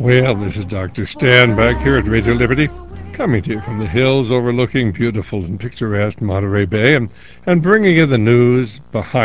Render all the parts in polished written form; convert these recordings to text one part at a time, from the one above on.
Well, this is Dr. Stan back here at Radio Liberty, coming to you from the hills overlooking beautiful and picturesque Monterey Bay and bringing you the news,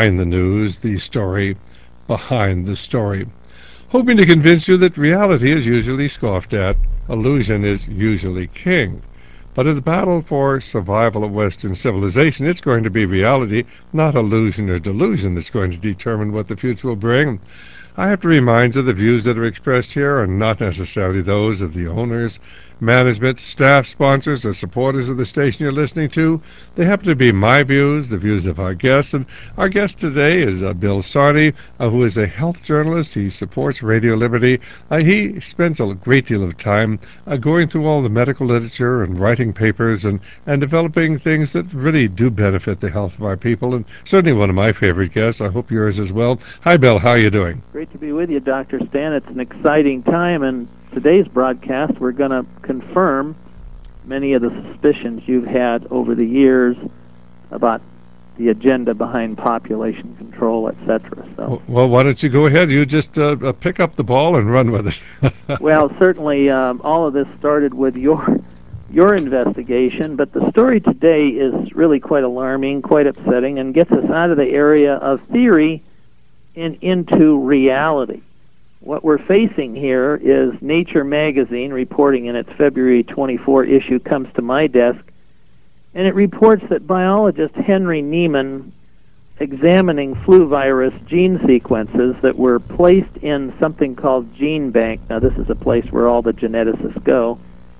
the story behind the story. Hoping to convince you that reality is usually scoffed at, illusion is usually king. But in the battle for survival of Western civilization, it's going to be reality, not illusion or delusion, that's going to determine what the future will bring. I have to remind you the views that are expressed here are not necessarily those of the owners, management, staff, sponsors, or supporters of the station you're listening to. They happen to be my views, the views of our guests, and our guest today is Bill Sardi, who is a health journalist. He supports Radio Liberty. He spends a great deal of time going through all the medical literature and writing papers and developing things that really do benefit the health of our people, and certainly one of my favorite guests. I hope yours as well. Hi, Bill. How are you doing? Great to be with you, Dr. Stan. It's an exciting time, and today's broadcast we're going to confirm many of the suspicions you've had over the years about the agenda behind population control, etc. So, well, why don't you go ahead? You just pick up the ball and run with it. Well, certainly all of this started with your investigation, but the story today is really quite alarming, quite upsetting, and gets us out of the area of theory and into reality. What we're facing here is Nature magazine reporting in its February 24 issue comes to my desk, and it reports that biologist Henry Nieman, examining flu virus gene sequences that were placed in something called GeneBank, now this is a place where all the geneticists go,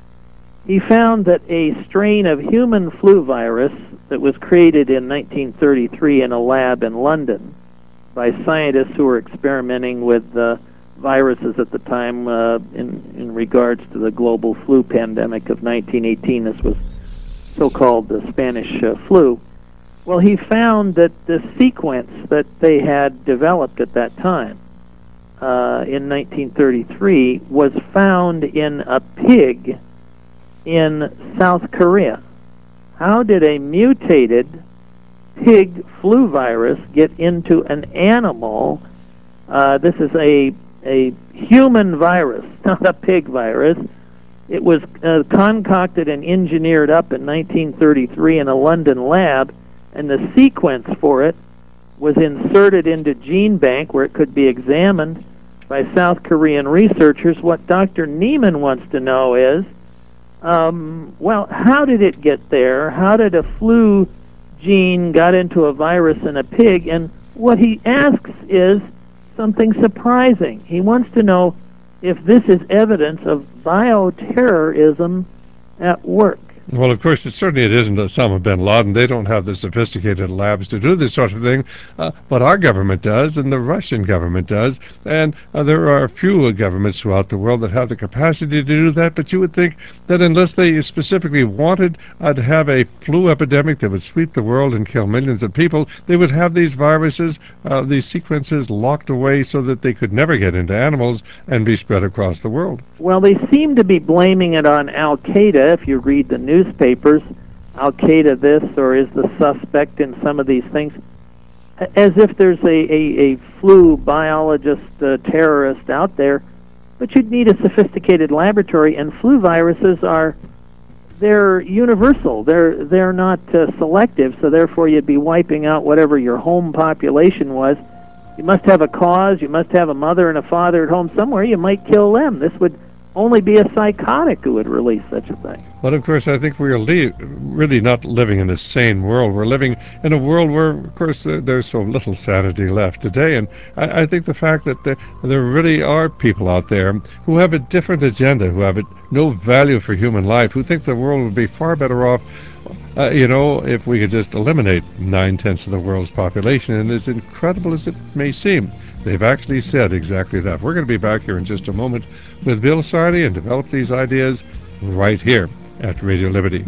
he found that a strain of human flu virus that was created in 1933 in a lab in London by scientists who were experimenting with viruses at the time in regards to the global flu pandemic of 1918. This was so-called the Spanish flu. Well, he found that the sequence that they had developed at that time in 1933 was found in a pig in South Korea. How did a mutated pig flu virus get into an animal? This is a human virus, not a pig virus. It was concocted and engineered up in 1933 in a London lab, and the sequence for it was inserted into GeneBank where it could be examined by South Korean researchers. What Dr. Nieman wants to know is, well, how did it get there? How did a flu gene got into a virus in a pig? And what he asks is something surprising. He wants to know if this is evidence of bioterrorism at work. Well, of course, it isn't Osama bin Laden. They don't have the sophisticated labs to do this sort of thing, but our government does, and the Russian government does, and there are a few governments throughout the world that have the capacity to do that, but you would think that unless they specifically wanted to have a flu epidemic that would sweep the world and kill millions of people, they would have these viruses, these sequences locked away so that they could never get into animals and be spread across the world. Well, they seem to be blaming it on Al-Qaeda, if you read the newspapers. Al-Qaeda this, or is the suspect in some of these things, as if there's a flu biologist terrorist out there. But you'd need a sophisticated laboratory, and flu viruses they're universal. They're not selective, so therefore you'd be wiping out whatever your home population was. You must have a cause. You must have a mother and a father at home somewhere. You might kill them. This would only be a psychotic who would release such a thing. But of course, I think we are really not living in a sane world. We're living in a world where, of course, there's so little sanity left today. And I think the fact that there really are people out there who have a different agenda, who have no value for human life, who think the world would be far better off if we could just eliminate 9/10 of the world's population. And as incredible as it may seem, they've actually said exactly that. We're going to be back here in just a moment with Bill Sardi and develop these ideas right here at Radio Liberty.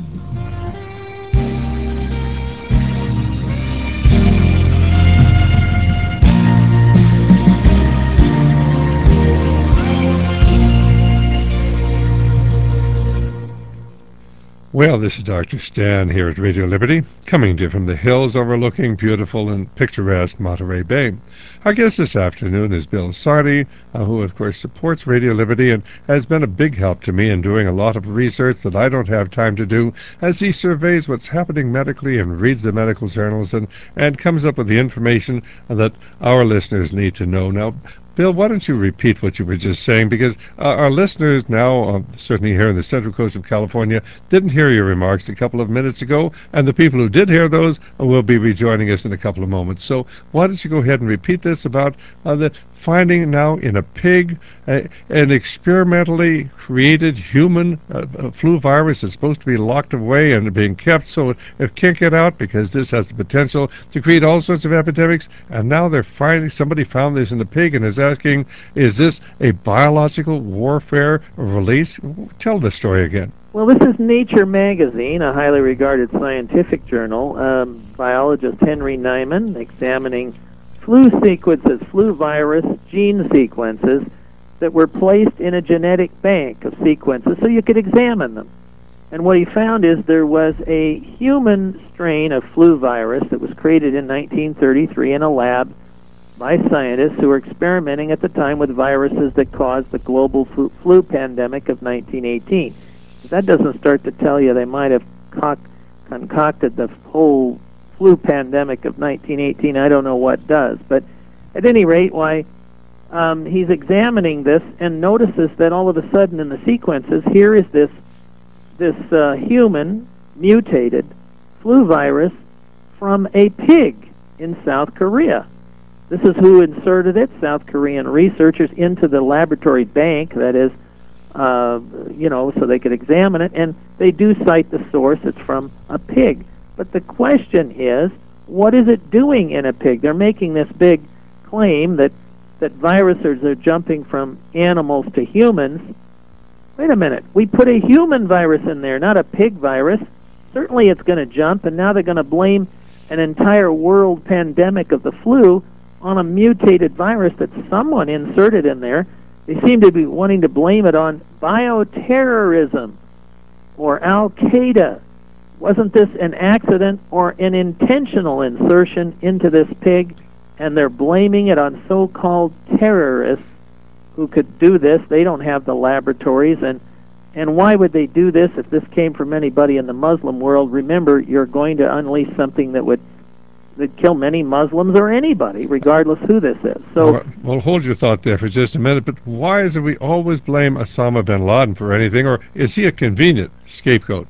Well, this is Dr. Stan here at Radio Liberty, coming to you from the hills overlooking beautiful and picturesque Monterey Bay. Our guest this afternoon is Bill Sardi, who, of course, supports Radio Liberty and has been a big help to me in doing a lot of research that I don't have time to do as he surveys what's happening medically and reads the medical journals and comes up with the information that our listeners need to know. Now, Bill, why don't you repeat what you were just saying? Because our listeners now, certainly here in the Central Coast of California, didn't hear your remarks a couple of minutes ago, and the people who did hear those will be rejoining us in a couple of moments. So why don't you go ahead and repeat this about the finding now in a pig an experimentally created human flu virus that's supposed to be locked away and being kept so it can't get out because this has the potential to create all sorts of epidemics, and now they're finding somebody found this in a pig and is asking, is this a biological warfare release? Tell the story again. Well, this is Nature magazine, a highly regarded scientific journal. Biologist Henry Nyman examining flu sequences, flu virus gene sequences that were placed in a genetic bank of sequences so you could examine them. And what he found is there was a human strain of flu virus that was created in 1933 in a lab by scientists who were experimenting at the time with viruses that caused the global flu pandemic of 1918. If that doesn't start to tell you they might have concocted the whole flu pandemic of 1918, I don't know what does. But at any rate, he's examining this and notices that all of a sudden in the sequences, here is this human mutated flu virus from a pig in South Korea. This is who inserted it, South Korean researchers, into the laboratory bank, that is, so they could examine it, and they do cite the source. It's from a pig. But the question is, what is it doing in a pig? They're making this big claim that viruses are jumping from animals to humans. Wait a minute. We put a human virus in there, not a pig virus. Certainly it's going to jump, and now they're going to blame an entire world pandemic of the flu on a mutated virus that someone inserted in there. They seem to be wanting to blame it on bioterrorism or Al-Qaeda. Wasn't this an accident or an intentional insertion into this pig? And they're blaming it on so-called terrorists who could do this. They don't have the laboratories. And why would they do this if this came from anybody in the Muslim world? Remember, you're going to unleash something that would kill many Muslims or anybody, regardless who this is. So, well, hold your thought there for just a minute. But why is it we always blame Osama bin Laden for anything, or is he a convenient scapegoat?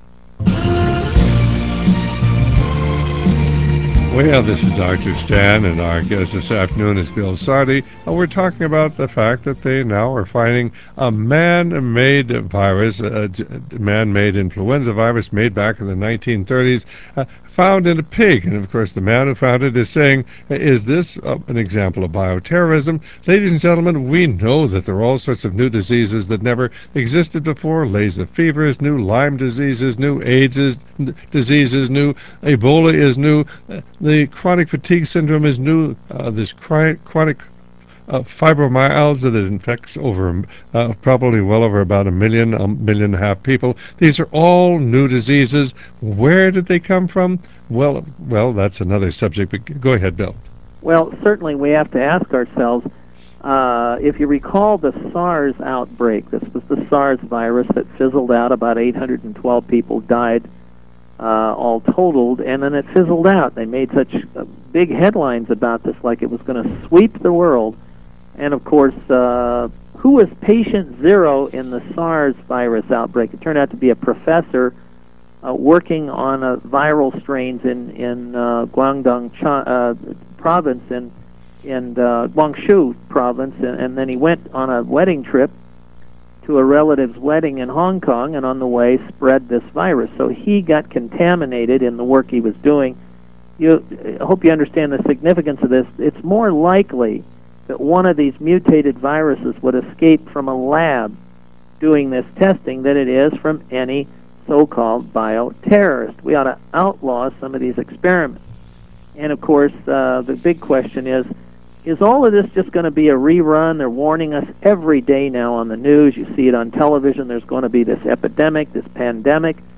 Well, this is Dr. Stan, and our guest this afternoon is Bill Sardi. We're talking about the fact that they now are finding a man-made virus, a man-made influenza virus made back in the 1930s, found in a pig. And, of course, the man who found it is saying, is this an example of bioterrorism? Ladies and gentlemen, we know that there are all sorts of new diseases that never existed before. Laissez fever is new, Lyme disease is new, AIDS disease is new, Ebola is new, the chronic fatigue syndrome is new, this chronic fibromyalgia that infects over probably well over about a million and a half people. These are all new diseases. Where did they come from? Well, that's another subject, but go ahead, Bill. Well, certainly we have to ask ourselves, if you recall the SARS outbreak, this was the SARS virus that fizzled out. About 812 people died all totaled, and then it fizzled out. They made such big headlines about this, like it was going to sweep the world. And, of course, who was patient zero in the SARS virus outbreak? It turned out to be a professor working on viral strains in Guangdong province, in Guangzhou province, and then he went on a wedding trip to a relative's wedding in Hong Kong, and on the way spread this virus. So he got contaminated in the work he was doing. I hope you understand the significance of this. It's more likely that one of these mutated viruses would escape from a lab doing this testing than it is from any so-called bioterrorist. We ought to outlaw some of these experiments. And, of course, the big question is all of this just going to be a rerun? They're warning us every day now on the news. You see it on television. There's going to be this epidemic, this pandemic.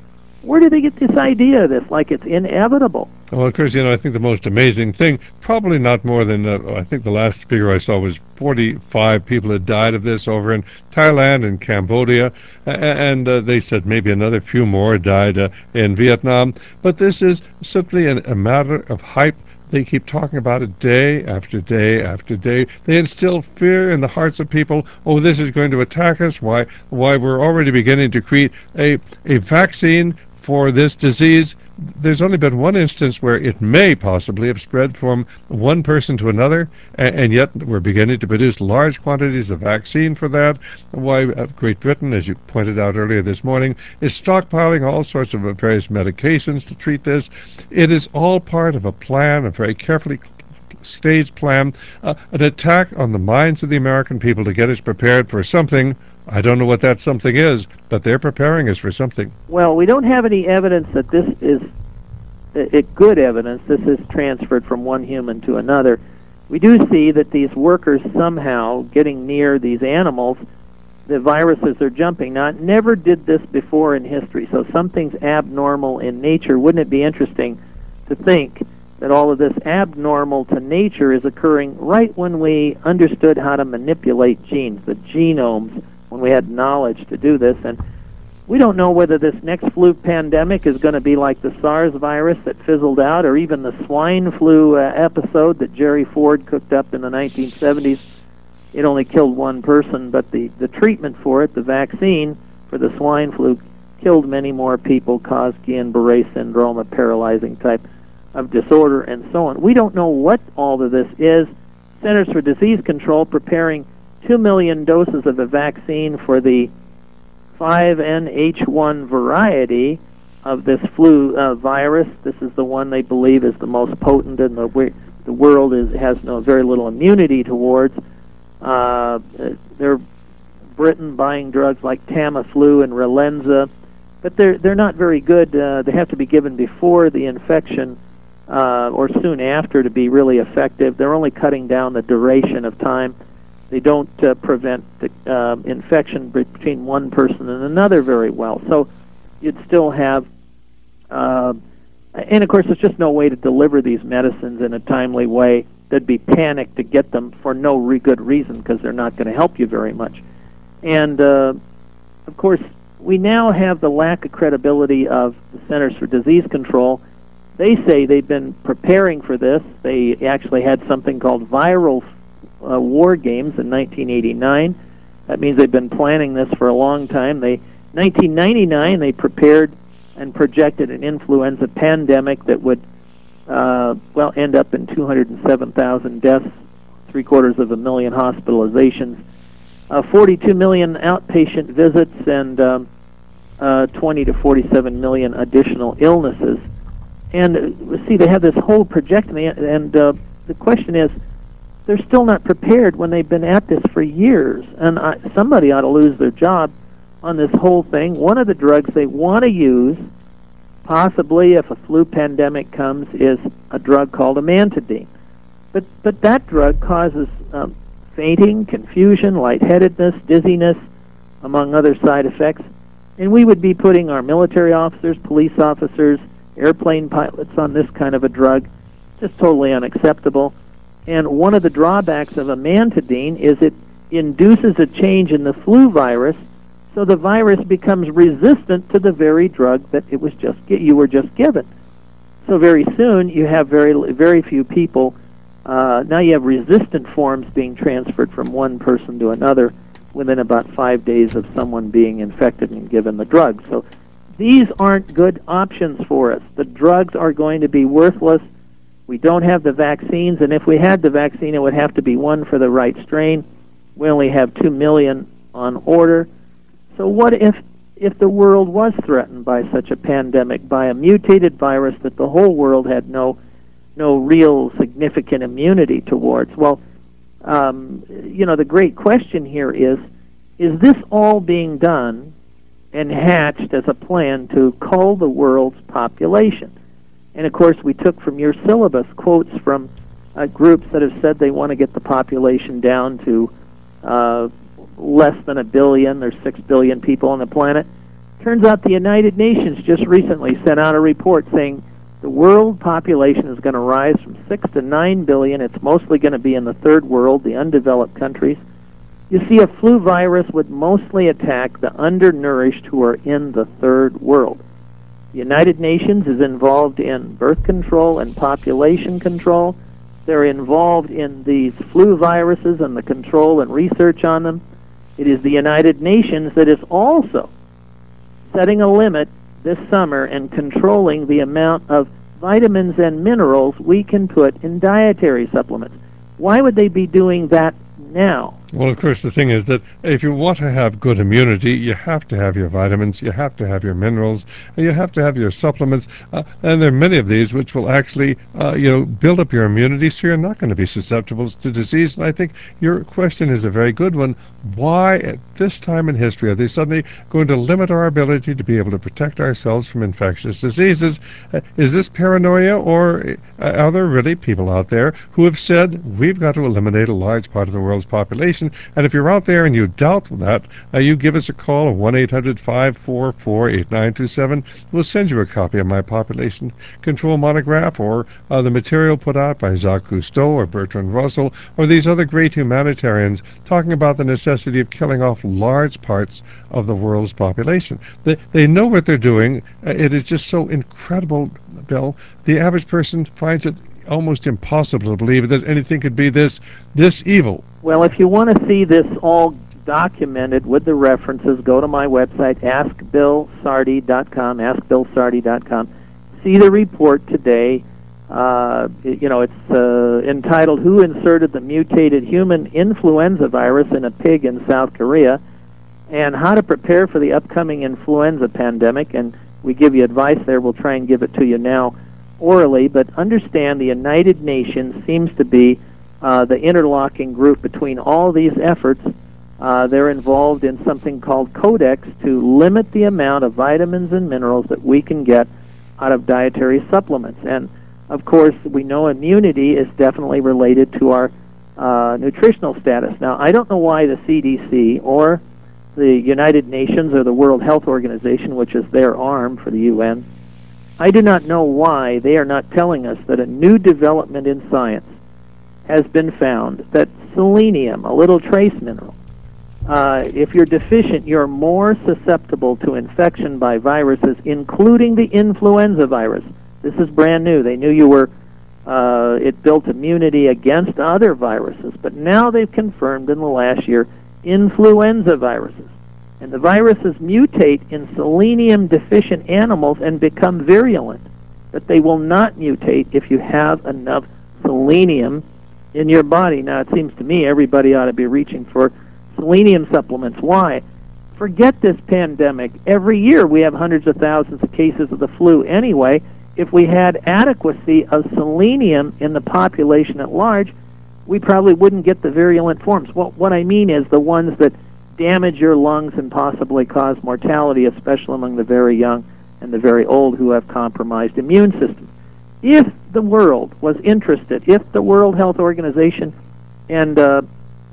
Where did they get this idea of this, like it's inevitable? Well, of course, I think the most amazing thing, probably not more than, I think the last figure I saw was 45 people had died of this over in Thailand and Cambodia, and they said maybe another few more died in Vietnam. But this is simply a matter of hype. They keep talking about it day after day after day. They instill fear in the hearts of people. Oh, this is going to attack us. Why we're already beginning to create a vaccine for this disease. There's only been one instance where it may possibly have spread from one person to another, and yet we're beginning to produce large quantities of vaccine for that. Why Great Britain, as you pointed out earlier this morning, is stockpiling all sorts of various medications to treat this. It is all part of a plan, a very carefully staged plan, an attack on the minds of the American people to get us prepared for something. I don't know what that something is, but they're preparing us for something. Well, we don't have any evidence that this is good evidence. This is transferred from one human to another. We do see that these workers somehow getting near these animals, the viruses are jumping. Now, it never did this before in history, so something's abnormal in nature. Wouldn't it be interesting to think that all of this abnormal to nature is occurring right when we understood how to manipulate genes, the genomes, when we had knowledge to do this? And we don't know whether this next flu pandemic is going to be like the SARS virus that fizzled out, or even the swine flu episode that Jerry Ford cooked up in the 1970s. It only killed one person, but the treatment for it, the vaccine for the swine flu, killed many more people, caused Guillain-Barré syndrome, a paralyzing type of disorder, and so on. We don't know what all of this is. Centers for Disease Control preparing 2 million doses of a vaccine for the 5NH1 variety of this flu virus. This is the one they believe is the most potent, and the world has very little immunity towards. They're Britain buying drugs like Tamiflu and Relenza, but they're not very good. They have to be given before the infection or soon after to be really effective. They're only cutting down the duration of time. They don't prevent the infection between one person and another very well. So you'd still have, and of course there's just no way to deliver these medicines in a timely way. There'd be panic to get them for no good reason, because they're not going to help you very much. And of course, we now have the lack of credibility of the Centers for Disease Control. They say they've been preparing for this. They actually had something called viral war games in 1989. That means they've been planning this for a long time. 1999, they prepared and projected an influenza pandemic that would, end up in 207,000 deaths, 750,000 hospitalizations, 42 million outpatient visits, and 20 to 47 million additional illnesses. And see, they have this whole projection, and the question is, they're still not prepared when they've been at this for years. And somebody ought to lose their job on this whole thing. One of the drugs they want to use, possibly if a flu pandemic comes, is a drug called amantadine. But that drug causes fainting, confusion, lightheadedness, dizziness, among other side effects. And we would be putting our military officers, police officers, airplane pilots on this kind of a drug. Just totally unacceptable. And one of the drawbacks of amantadine is it induces a change in the flu virus, so the virus becomes resistant to the very drug that you were just given. So very soon you have very few people. Now you have resistant forms being transferred from one person to another within about 5 days of someone being infected and given the drug. So these aren't good options for us. The drugs are going to be worthless. We don't have the vaccines, and if we had the vaccine, it would have to be one for the right strain. We only have 2 million on order. So what if the world was threatened by such a pandemic, by a mutated virus that the whole world had no real significant immunity towards? Well, the great question here is this all being done and hatched as a plan to cull the world's population? And of course, we took from your syllabus quotes from groups that have said they want to get the population down to less than 1 billion. There's 6 billion people on the planet. Turns out the United Nations just recently sent out a report saying the world population is going to rise from 6 to 9 billion. It's mostly going to be in the third world, the undeveloped countries. You see, a flu virus would mostly attack the undernourished who are in the third world. The United Nations is involved in birth control and population control. They're involved in these flu viruses and the control and research on them. It is the United Nations that is also setting a limit this summer and controlling the amount of vitamins and minerals we can put in dietary supplements. Why would they be doing that now? Well, of course, the thing is that if you want to have good immunity, you have to have your vitamins, you have to have your minerals, and you have to have your supplements. And there are many of these which will actually, build up your immunity, so you're not going to be susceptible to disease. And I think your question is a very good one. Why, at this time in history, are they suddenly going to limit our ability to be able to protect ourselves from infectious diseases? Is this paranoia, or are there really people out there who have said we've got to eliminate a large part of the world's population? And if you're out there and you doubt that, you give us a call at 1-800-544-8927. We'll send you a copy of my population control monograph, or the material put out by Jacques Cousteau or Bertrand Russell or these other great humanitarians talking about the necessity of killing off large parts of the world's population. They know what they're doing. It is just so incredible, Bill. The average person finds it almost impossible to believe that anything could be this evil. Well, if you want to see this all documented with the references, go to my website, askbillsardi.com, askbillsardi.com. See the report today. It's entitled, Who Inserted the Mutated Human Influenza Virus in a Pig in South Korea, and How to Prepare for the Upcoming Influenza Pandemic. And we give you advice there. We'll try and give it to you now orally, but understand the United Nations seems to be the interlocking group between all these efforts. They're involved in something called Codex to limit the amount of vitamins and minerals that we can get out of dietary supplements. And, of course, we know immunity is definitely related to our nutritional status. Now, I don't know why the CDC or the United Nations or the World Health Organization, which is their arm for the UN, I do not know why they are not telling us that a new development in science has been found that selenium, a little trace mineral, if you're deficient, you're more susceptible to infection by viruses, including the influenza virus. This is brand new. They knew it built immunity against other viruses, but now they've confirmed in the last year influenza viruses. And the viruses mutate in selenium-deficient animals and become virulent, but they will not mutate if you have enough selenium in your body. Now, it seems to me everybody ought to be reaching for selenium supplements. Why? Forget this pandemic. Every year we have hundreds of thousands of cases of the flu anyway. If we had adequacy of selenium in the population at large, we probably wouldn't get the virulent forms. Well, what I mean is the ones that damage your lungs and possibly cause mortality, especially among the very young and the very old who have compromised immune systems. If the world was interested, if the World Health Organization and the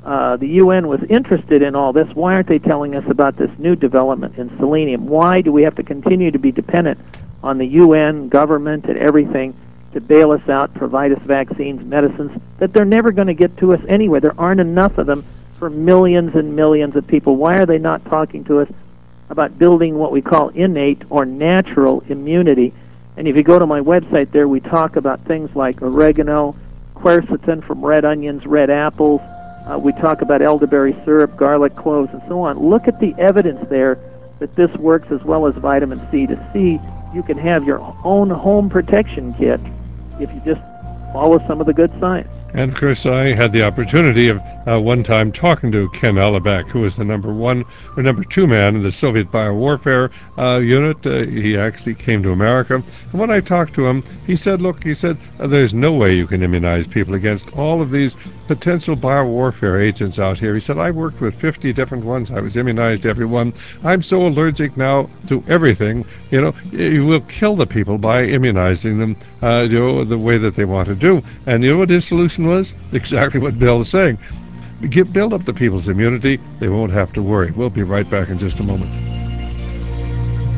UN was interested in all this, why aren't they telling us about this new development in selenium? Why do we have to continue to be dependent on the UN, government, and everything to bail us out, provide us vaccines, medicines, that they're never going to get to us anyway? There aren't enough of them for millions and millions of people. Why are they not talking to us about building what we call innate or natural immunity? And if you go to my website there, we talk about things like oregano, quercetin from red onions, red apples. We talk about elderberry syrup, garlic cloves, and so on. Look at the evidence there that this works, as well as vitamin C. To see you can have your own home protection kit if you just follow some of the good science. And, of course, I had the opportunity of one time talking to Ken Alibek, who was the number 2 man in the Soviet biowarfare unit. He actually came to America. And when I talked to him, he said, there's no way you can immunize people against all of these potential biowarfare agents out here. He said, I worked with 50 different ones. I was immunized every one. I'm so allergic now to everything. You will kill the people by immunizing them the way that they want to do. And you know what his solution was? Exactly what Bill is saying. Build up the people's immunity. They won't have to worry. We'll be right back in just a moment.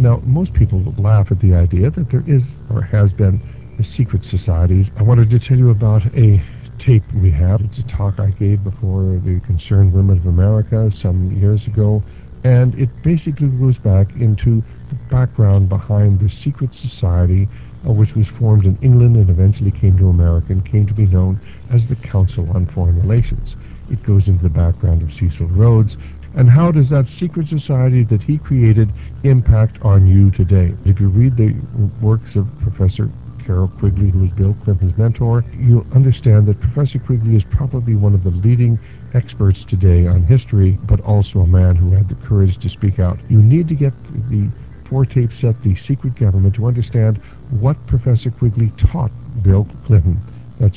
Now, most people laugh at the idea that there is or has been secret societies. I wanted to tell you about a tape we have. It's a talk I gave before the Concerned Women of America some years ago, and it basically goes back into the background behind the secret society which was formed in England and eventually came to America and came to be known as the Council on Foreign Relations. It goes into the background of Cecil Rhodes, and how does that secret society that he created impact on you today? If you read the works of Professor Carroll Quigley, who was Bill Clinton's mentor, you'll understand that Professor Quigley is probably one of the leading experts today on history, but also a man who had the courage to speak out. You need to get the 4-tape set, The Secret Government, to understand what Professor Quigley taught Bill Clinton. That's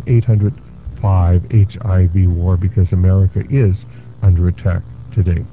1-800-5-HIV-WAR, because America is under attack today.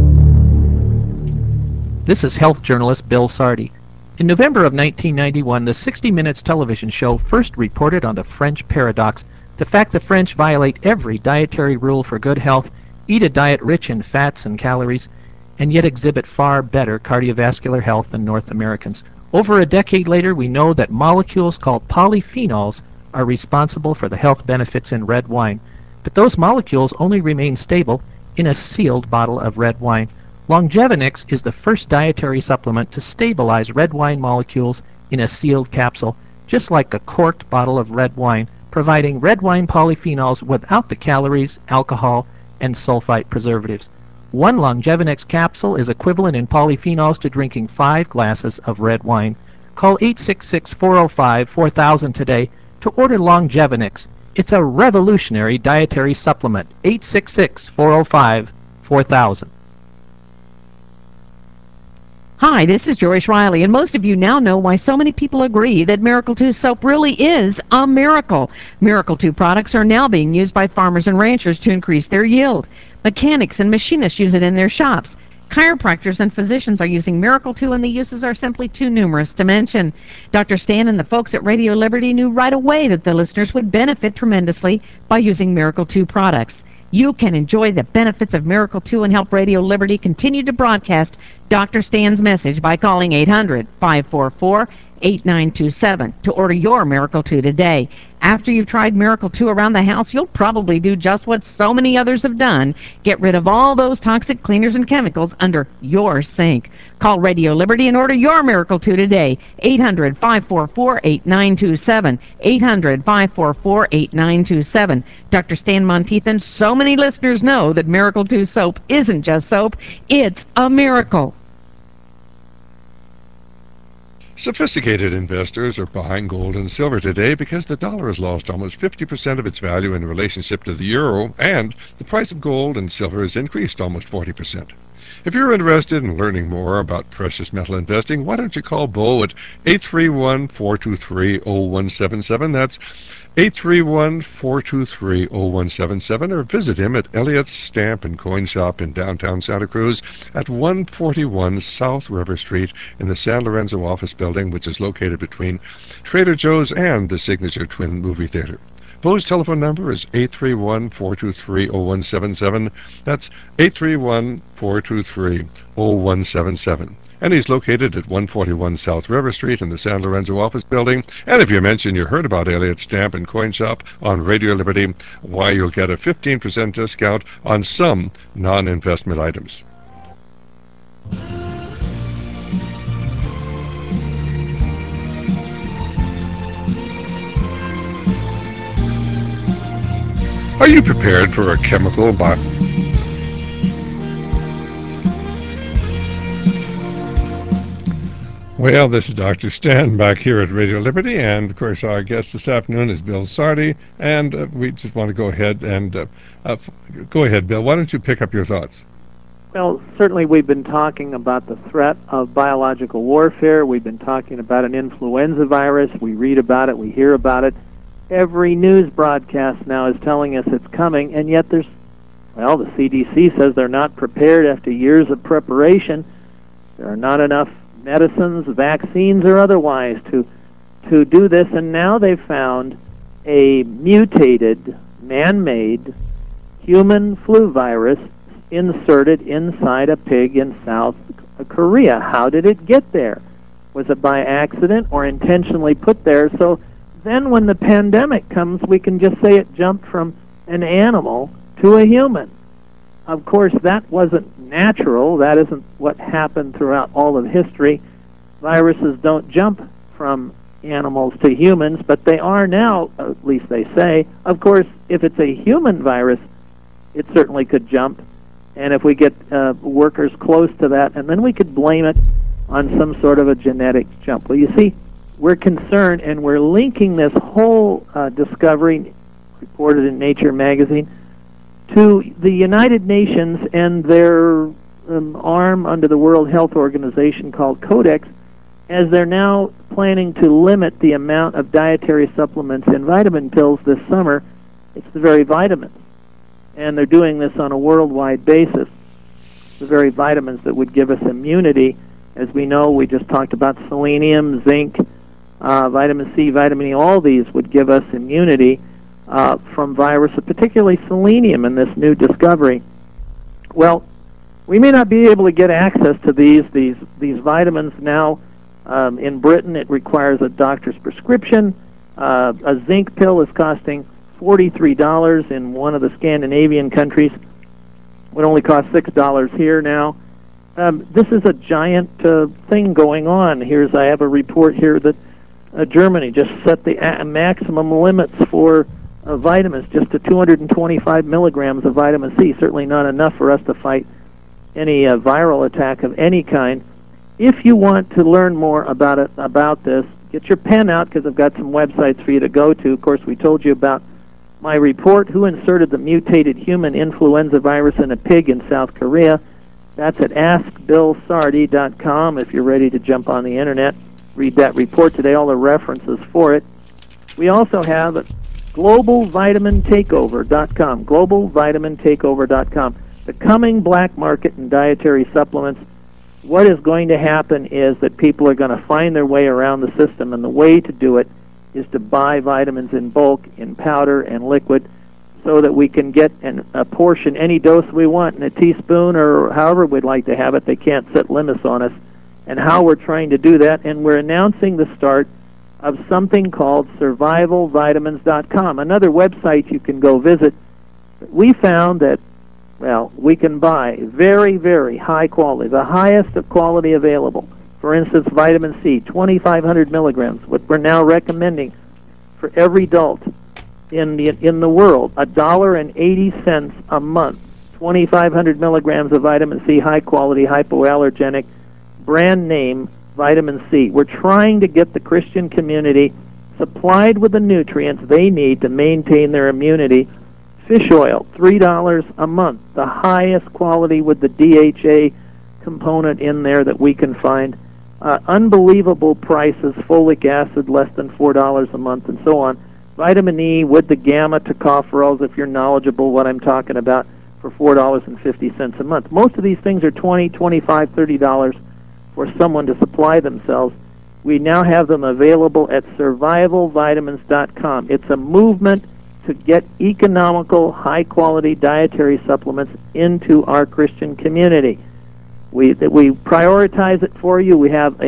This is health journalist Bill Sardi. In November of 1991, the 60 Minutes television show first reported on the French paradox, the fact the French violate every dietary rule for good health, eat a diet rich in fats and calories, and yet exhibit far better cardiovascular health than North Americans. Over a decade later, we know that molecules called polyphenols are responsible for the health benefits in red wine, but those molecules only remain stable in a sealed bottle of red wine. Longevinix is the first dietary supplement to stabilize red wine molecules in a sealed capsule, just like a corked bottle of red wine, providing red wine polyphenols without the calories, alcohol, and sulfite preservatives. One Longevinix capsule is equivalent in polyphenols to drinking 5 glasses of red wine. Call 866-405-4000 today to order Longevinix. It's a revolutionary dietary supplement. 866-405-4000. Hi, this is Joyce Riley, and most of you now know why so many people agree that Miracle 2 soap really is a miracle. Miracle 2 products are now being used by farmers and ranchers to increase their yield. Mechanics and machinists use it in their shops. Chiropractors and physicians are using Miracle 2, and the uses are simply too numerous to mention. Dr. Stan and the folks at Radio Liberty knew right away that the listeners would benefit tremendously by using Miracle 2 products. You can enjoy the benefits of Miracle 2 and help Radio Liberty continue to broadcast Dr. Stan's message by calling 800-544-8927 to order your Miracle 2 today. After you've tried Miracle 2 around the house, you'll probably do just what so many others have done. Get rid of all those toxic cleaners and chemicals under your sink. Call Radio Liberty and order your Miracle 2 today. 800-544-8927. 800-544-8927. Dr. Stan Monteith and so many listeners know that Miracle 2 soap isn't just soap, it's a miracle. Sophisticated investors are buying gold and silver today because the dollar has lost almost 50% of its value in relationship to the euro, and the price of gold and silver has increased almost 40%. If you're interested in learning more about precious metal investing, why don't you call Bo at 831-423-0177. That's 831-423-0177, or visit him at Elliott's Stamp and Coin Shop in downtown Santa Cruz at 141 South River Street in the San Lorenzo office building, which is located between Trader Joe's and the Signature Twin Movie Theater. Bo's telephone number is 831-423-0177. That's 831-423-0177. And he's located at 141 South River Street in the San Lorenzo office building. And if you mention you heard about Elliott's Stamp and Coin Shop on Radio Liberty, why, you'll get a 15% discount on some non-investment items. Are you prepared for a chemical Well, this is Dr. Stan back here at Radio Liberty, and of course our guest this afternoon is Bill Sardi, and we just want to go ahead and go ahead, Bill. Why don't you pick up your thoughts? Well, certainly we've been talking about the threat of biological warfare. We've been talking about an influenza virus. We read about it. We hear about it. Every news broadcast now is telling us it's coming, and yet the CDC says they're not prepared after years of preparation. There are not enough medicines, vaccines, or otherwise to do this, and now they've found a mutated, man-made human flu virus inserted inside a pig in South Korea. How did it get there? Was it by accident or intentionally put there? So then when the pandemic comes, we can just say it jumped from an animal to a human. Of course, that wasn't natural. That isn't what happened throughout all of history. Viruses don't jump from animals to humans, but they are now, at least they say. Of course, if it's a human virus, it certainly could jump. And if we get workers close to that, and then we could blame it on some sort of a genetic jump. Well, you see, we're concerned, and we're linking this whole discovery, reported in Nature magazine, to the United Nations and their arm under the World Health Organization called Codex, as they're now planning to limit the amount of dietary supplements and vitamin pills this summer. It's the very vitamins. And they're doing this on a worldwide basis. The very vitamins that would give us immunity. As we know, we just talked about selenium, zinc, vitamin C, vitamin E. All these would give us immunity from viruses, particularly selenium in this new discovery. Well, we may not be able to get access to these vitamins now. In Britain, it requires a doctor's prescription. A zinc pill is costing $43 in one of the Scandinavian countries. It would only cost $6 here now. This is a giant thing going on. I have a report here that Germany just set the maximum limits for vitamins just to 225 milligrams of vitamin C. Certainly not enough for us to fight any viral attack of any kind. If you want to learn more about this, get your pen out, because I've got some websites for you to go to. Of course, we told you about my report, Who Inserted the Mutated Human Influenza Virus in a Pig in South Korea. That's at AskBillSardi.com if you're ready to jump on the Internet. Read that report today, all the references for it. We also have GlobalVitaminTakeover.com, GlobalVitaminTakeover.com. The coming black market in dietary supplements. What is going to happen is that people are going to find their way around the system, and the way to do it is to buy vitamins in bulk, in powder and liquid, so that we can get a portion, any dose we want, in a teaspoon or however we'd like to have it. They can't set limits on us, and how we're trying to do that. And we're announcing the start of something called SurvivalVitamins.com, another website you can go visit. We found that, well, we can buy very, very high quality, the highest of quality available. For instance, vitamin C, 2,500 milligrams, what we're now recommending for every adult in the world, $1.80 a month, 2,500 milligrams of vitamin C, high quality, hypoallergenic, brand name vitamin C. We're trying to get the Christian community supplied with the nutrients they need to maintain their immunity. Fish oil, $3 a month, the highest quality with the DHA component in there that we can find. Unbelievable prices, folic acid less than $4 a month, and so on. Vitamin E with the gamma tocopherols, if you're knowledgeable what I'm talking about, for $4.50 a month. Most of these things are $20, $25, $30 for someone to supply themselves. We now have them available at SurvivalVitamins.com. It's a movement to get economical, high-quality dietary supplements into our Christian community. We prioritize it for you. We have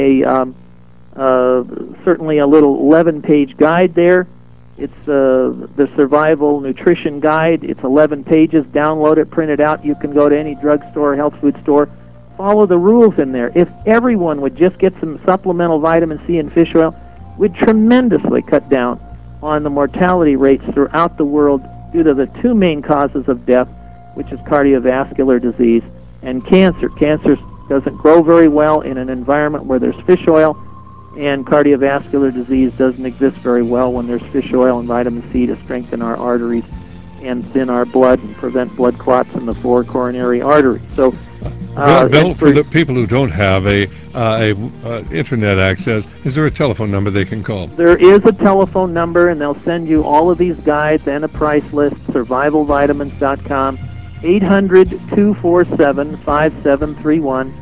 certainly a little 11-page guide there. It's the Survival Nutrition Guide. It's 11 pages. Download it, print it out. You can go to any drugstore, health food store. Follow the rules in there. If everyone would just get some supplemental vitamin C and fish oil, we'd tremendously cut down on the mortality rates throughout the world due to the two main causes of death, which is cardiovascular disease and cancer. Cancer doesn't grow very well in an environment where there's fish oil, and cardiovascular disease doesn't exist very well when there's fish oil and vitamin C to strengthen our arteries and thin our blood and prevent blood clots in the four coronary arteries. So, Bill, for the people who don't have a internet access, is there a telephone number they can call? There is a telephone number, and they'll send you all of these guides and a price list, survivalvitamins.com, 800-247-5731,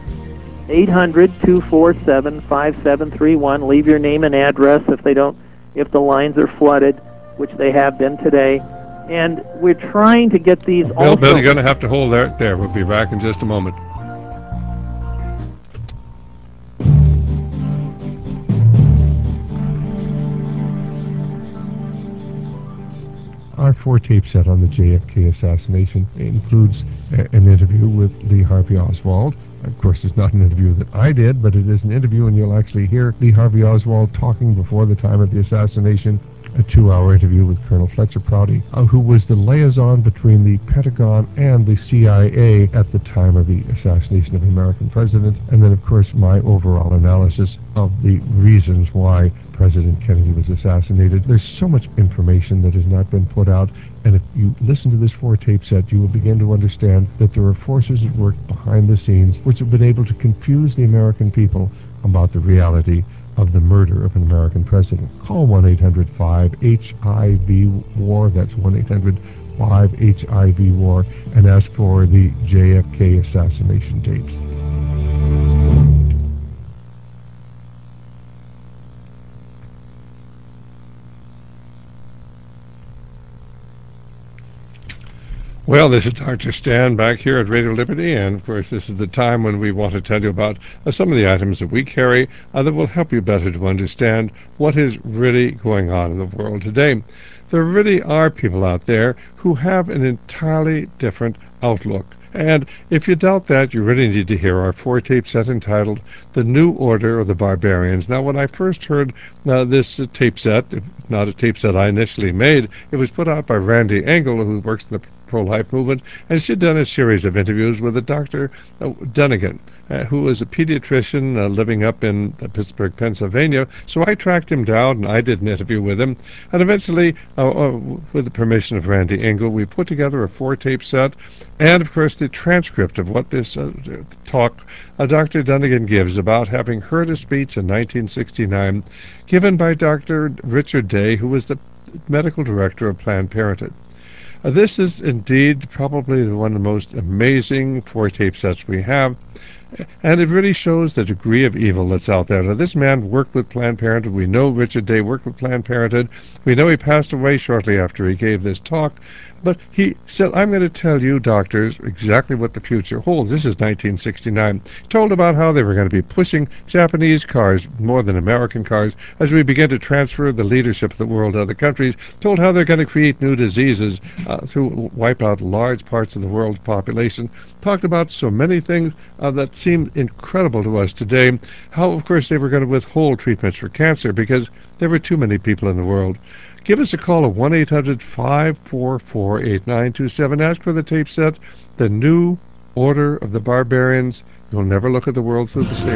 800-247-5731. Leave your name and address if the lines are flooded, which they have been today. And we're trying to get these Bill, you're going to have to hold there. We'll be back in just a moment. Our 4-tape set on the JFK assassination includes an interview with Lee Harvey Oswald. Of course, it's not an interview that I did, but it is an interview, and you'll actually hear Lee Harvey Oswald talking before the time of the assassination. A 2-hour interview with Colonel Fletcher Prouty, who was the liaison between the Pentagon and the CIA at the time of the assassination of the American president. And then, of course, my overall analysis of the reasons why President Kennedy was assassinated. There's so much information that has not been put out, and if you listen to this 4-tape set, you will begin to understand that there are forces at work behind the scenes which have been able to confuse the American people about the reality of the murder of an American president. Call 1-800-5-HIV-WAR, that's 1-800-5-HIV-WAR, and ask for the JFK assassination tapes. Well, this is Dr. Stan back here at Radio Liberty, and of course this is the time when we want to tell you about some of the items that we carry that will help you better to understand what is really going on in the world today. There really are people out there who have an entirely different outlook. And if you doubt that, you really need to hear our 4-tape set entitled The New Order of the Barbarians. Now, when I first heard this tape set, not a tape set I initially made, it was put out by Randy Engel, who works in the pro-life movement, and she'd done a series of interviews with a Dr. Dunnigan, who was a pediatrician living up in Pittsburgh, Pennsylvania. So I tracked him down, and I did an interview with him. And eventually, with the permission of Randy Engel, we put together a 4-tape set, and, of course, the transcript of what this talk Dr. Dunnigan gives about having heard a speech in 1969 given by Dr. Richard Day, who was the medical director of Planned Parenthood. This is indeed probably one of the most amazing 4-tape sets we have, and it really shows the degree of evil that's out there. Now, this man worked with Planned Parenthood. We know Richard Day worked with Planned Parenthood. We know he passed away shortly after he gave this talk. But he said, I'm going to tell you, doctors, exactly what the future holds. This is 1969. Told about how they were going to be pushing Japanese cars more than American cars as we begin to transfer the leadership of the world to other countries. Told how they're going to create new diseases to wipe out large parts of the world's population. Talked about so many things that seem incredible to us today. How, of course, they were going to withhold treatments for cancer because there were too many people in the world. Give us a call at 1-800-544-8927. Ask for the tape set, The New Order of the Barbarians. You'll never look at the world through the same.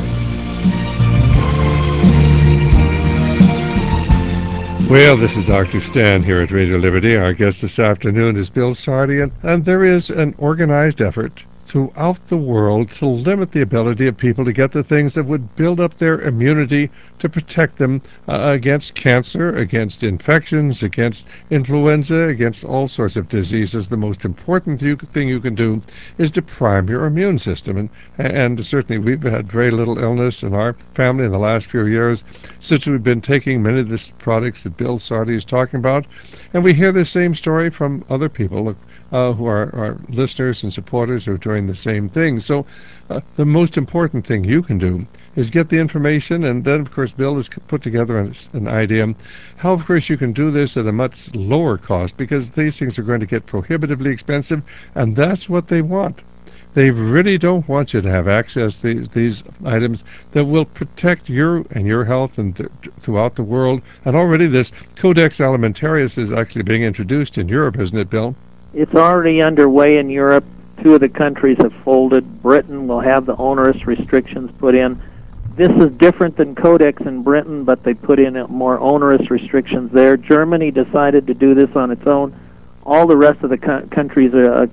Well, this is Dr. Stan here at Radio Liberty. Our guest this afternoon is Bill Sardi, and there is an organized effort throughout the world to limit the ability of people to get the things that would build up their immunity to protect them against cancer, against infections, against influenza, against all sorts of diseases. The most important thing you can do is to prime your immune system. And certainly we've had very little illness in our family in the last few years since we've been taking many of the products that Bill Sardi is talking about. And we hear the same story from other people who are our listeners and supporters who are doing the same thing. So the most important thing you can do is get the information, and then, of course, Bill has put together an idea how, of course, you can do this at a much lower cost, because these things are going to get prohibitively expensive, and that's what they want. They really don't want you to have access to these items that will protect you and your health and throughout the world. And already this Codex Alimentarius is actually being introduced in Europe, isn't it, Bill? It's already underway in Europe. 2 of the countries have folded. Britain will have the onerous restrictions put in. This is different than Codex in Britain, but they put in more onerous restrictions there. Germany decided to do this on its own. All the rest of the countries are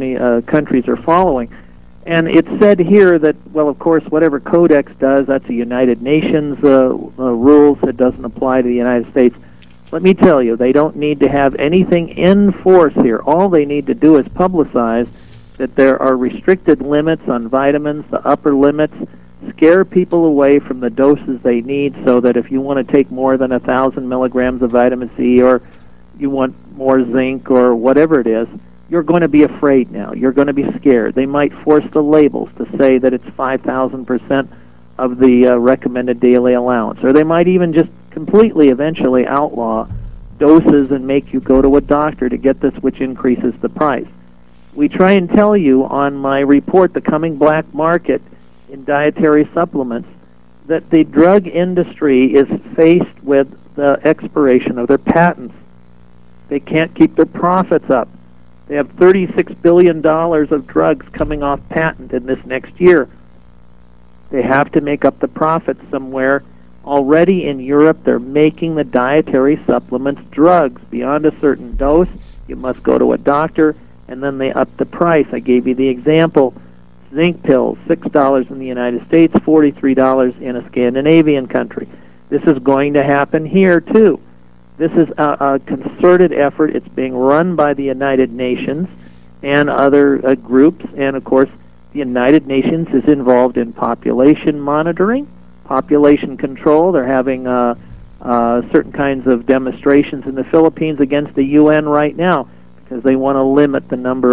following. And it's said here that, well, of course, whatever Codex does, that's a United Nations rules that doesn't apply to the United States. Let me tell you, they don't need to have anything in force here. All they need to do is publicize that there are restricted limits on vitamins, the upper limits, scare people away from the doses they need, so that if you want to take more than 1,000 milligrams of vitamin C, or you want more zinc, or whatever it is, you're going to be afraid now. You're going to be scared. They might force the labels to say that it's 5,000% of the recommended daily allowance, or they might even just completely eventually outlaw doses and make you go to a doctor to get this, which increases the price. We try and tell you on my report, The Coming Black Market in Dietary Supplements, that the drug industry is faced with the expiration of their patents. They can't keep their profits up. They have $36 billion of drugs coming off patent in this next year. They have to make up the profits somewhere. Already in Europe, they're making the dietary supplements drugs. Beyond a certain dose, you must go to a doctor, and then they up the price. I gave you the example. Zinc pills, $6 in the United States, $43 in a Scandinavian country. This is going to happen here, too. This is a concerted effort. It's being run by the United Nations and other groups, and, of course, the United Nations is involved in population monitoring, population control. They're having certain kinds of demonstrations in the Philippines against the UN right now because they want to limit the number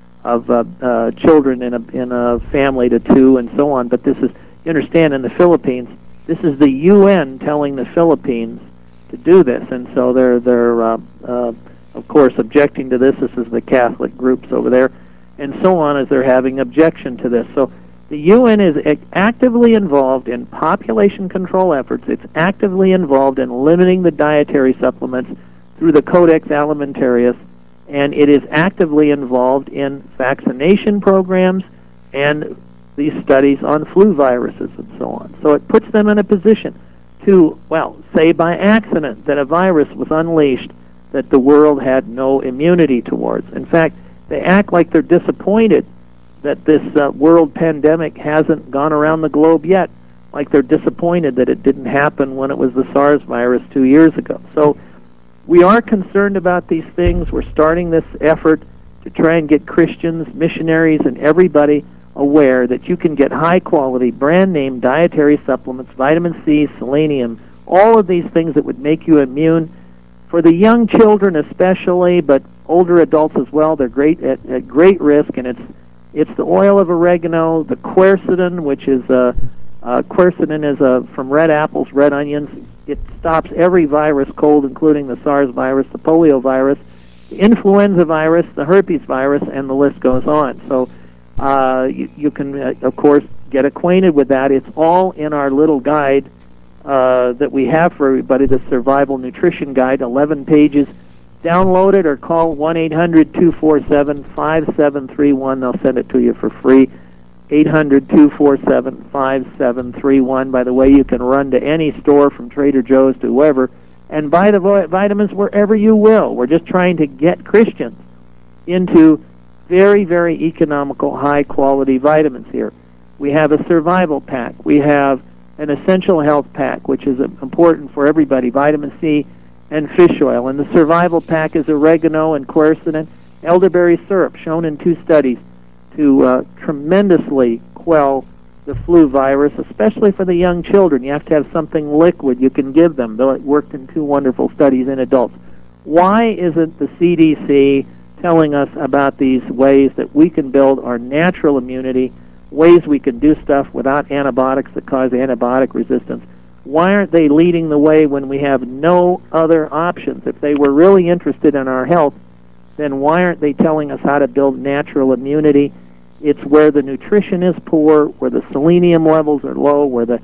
of children in a family to 2 and so on. But this is, you understand, in the Philippines, this is the UN telling the Philippines to do this, and so they're of course objecting to this. This is the Catholic groups over there, and so on, as they're having objection to this. So the UN is actively involved in population control efforts. It's actively involved in limiting the dietary supplements through the Codex Alimentarius, and it is actively involved in vaccination programs and these studies on flu viruses and so on. So it puts them in a position to, well, say by accident that a virus was unleashed that the world had no immunity towards. In fact, they act like they're disappointed that this world pandemic hasn't gone around the globe yet, like they're disappointed that it didn't happen when it was the SARS virus 2 years ago. So we are concerned about these things. We're starting this effort to try and get Christians, missionaries, and everybody aware that you can get high-quality, brand-name dietary supplements, vitamin C, selenium, all of these things that would make you immune. For the young children especially, but older adults as well, they're great at great risk, and it's the oil of oregano, the quercetin, which is quercetin is from red apples, red onions. It stops every virus, cold, including the SARS virus, the polio virus, the influenza virus, the herpes virus, and the list goes on. So you can, of course, get acquainted with that. It's all in our little guide that we have for everybody, the Survival Nutrition Guide, 11 pages. Download it or call 1-800-247-5731. They'll send it to you for free. 800-247-5731. By the way, you can run to any store from Trader Joe's to whoever and buy the vitamins wherever you will. We're just trying to get Christians into very, very economical, high-quality vitamins here. We have a survival pack. We have an essential health pack, which is important for everybody, vitamin C and fish oil. And the survival pack is oregano and quercetin, elderberry syrup, shown in 2 studies to tremendously quell the flu virus, especially for the young children. You have to have something liquid you can give them, though it worked in 2 wonderful studies in adults. Why isn't the CDC telling us about these ways that we can build our natural immunity, ways we can do stuff without antibiotics that cause antibiotic resistance? Why aren't they leading the way when we have no other options? If they were really interested in our health, then why aren't they telling us how to build natural immunity? It's where the nutrition is poor, where the selenium levels are low, where the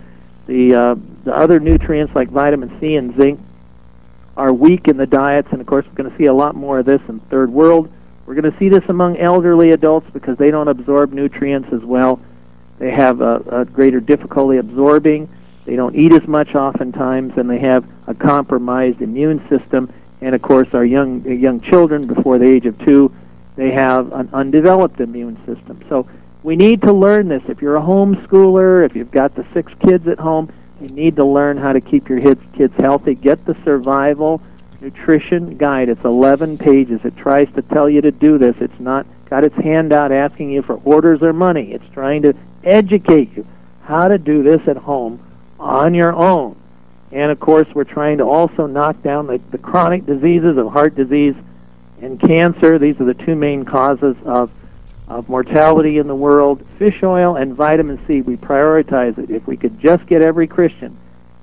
other nutrients like vitamin C and zinc are weak in the diets, and of course we're going to see a lot more of this in Third World. We're going to see this among elderly adults because they don't absorb nutrients as well. They have a greater difficulty absorbing. They don't eat as much oftentimes, and they have a compromised immune system. And of course, our young children before the age of 2, they have an undeveloped immune system. So we need to learn this. If you're a homeschooler, if you've got the 6 kids at home, you need to learn how to keep your kids healthy. Get the Survival Nutrition Guide. It's 11 pages. It tries to tell you to do this. It's not got its hand out asking you for orders or money. It's trying to educate you how to do this at home on your own. And of course, we're trying to also knock down the chronic diseases of heart disease and cancer. These are the 2 main causes of mortality in the world. Fish oil and vitamin C, we prioritize it. If we could just get every Christian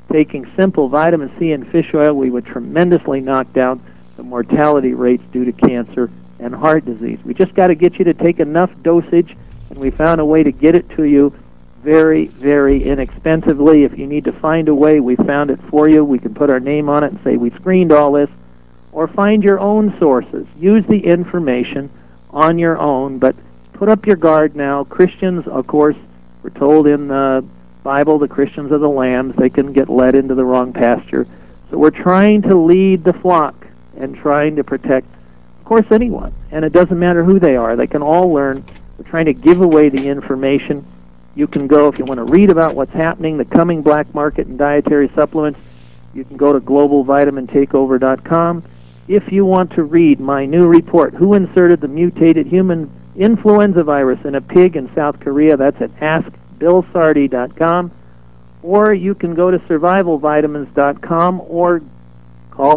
taking simple vitamin C and fish oil, we would tremendously knock down the mortality rates due to cancer and heart disease. We just got to get you to take enough dosage, and we found a way to get it to you very, very inexpensively. If you need to find a way, we found it for you. We can put our name on it and say we screened all this. Or find your own sources. Use the information on your own, but put up your guard now. Christians, of course, we're told in the Bible, the Christians are the lambs. They can get led into the wrong pasture. So we're trying to lead the flock and trying to protect, of course, anyone. And it doesn't matter who they are. They can all learn. We're trying to give away the information. You can go, if you want to read about what's happening, the coming black market in dietary supplements, you can go to globalvitamintakeover.com. If you want to read my new report, Who Inserted the Mutated Human Influenza Virus in a Pig in South Korea, that's at askbillsardi.com. Or you can go to survivalvitamins.com or call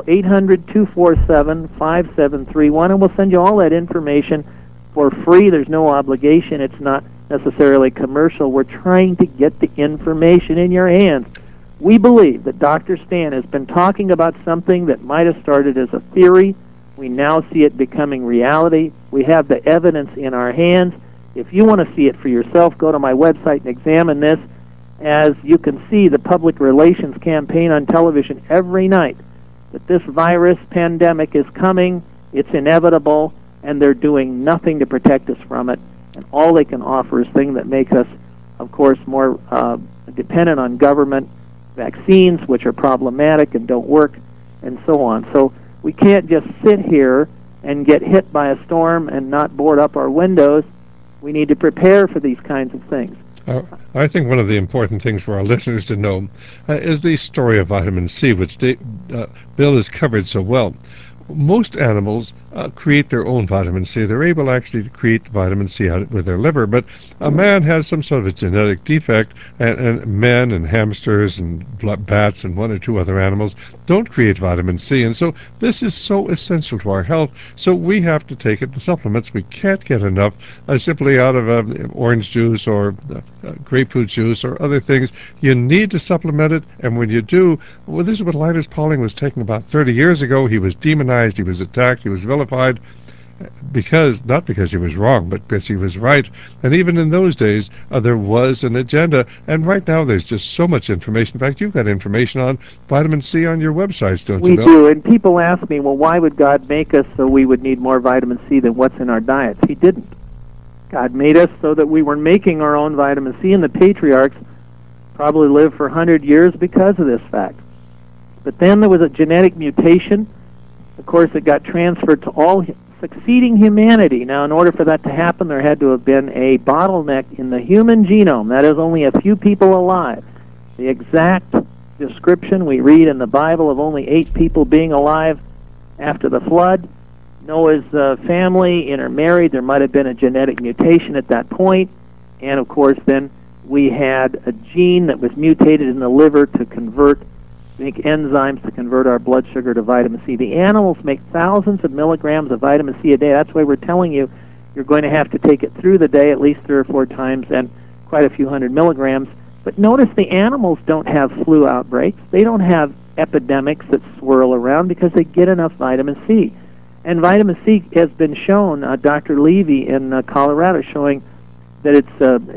800-247-5731, and we'll send you all that information for free. There's no obligation. It's not necessarily commercial. We're trying to get the information in your hands. We believe that Dr. Stan has been talking about something that might have started as a theory. We now see it becoming reality. We have the evidence in our hands. If you want to see it for yourself, go to my website and examine this. As you can see, the public relations campaign on television every night that this virus pandemic is coming, it's inevitable, and they're doing nothing to protect us from it. And all they can offer is things that make us, of course, more dependent on government vaccines, which are problematic and don't work, and so on. So we can't just sit here and get hit by a storm and not board up our windows. We need to prepare for these kinds of things. I think one of the important things for our listeners to know is the story of vitamin C, which Bill has covered so well. Most animals create their own vitamin C. They're able actually to create vitamin C out with their liver, but a man has some sort of a genetic defect, and men and hamsters and bats and one or two other animals don't create vitamin C, and so this is so essential to our health, so we have to take it. The supplements, we can't get enough simply out of orange juice or grapefruit juice or other things. You need to supplement it, and when you do, well, this is what Linus Pauling was taking about 30 years ago. He was demonized, he was attacked, he was vilified, not because he was wrong, but because he was right. And even in those days, there was an agenda. And right now, there's just so much information. In fact, you've got information on vitamin C on your websites, don't you, Bill? We do. And people ask me, well, why would God make us so we would need more vitamin C than what's in our diets? He didn't. God made us so that we were making our own vitamin C, and the patriarchs probably lived for 100 years because of this fact. But then there was a genetic mutation. Of course, it got transferred to all succeeding humanity. Now, in order for that to happen, there had to have been a bottleneck in the human genome. That is, only a few people alive. The exact description we read in the Bible of only 8 people being alive after the flood. Noah's family intermarried. There might have been a genetic mutation at that point. And, of course, then we had a gene that was mutated in the liver to make enzymes to convert our blood sugar to vitamin C. The animals make thousands of milligrams of vitamin C a day. That's why we're telling you you're going to have to take it through the day at least 3 or 4 times and quite a few hundred milligrams. But notice the animals don't have flu outbreaks. They don't have epidemics that swirl around because they get enough vitamin C. And vitamin C has been shown, Dr. Levy in Colorado showing that it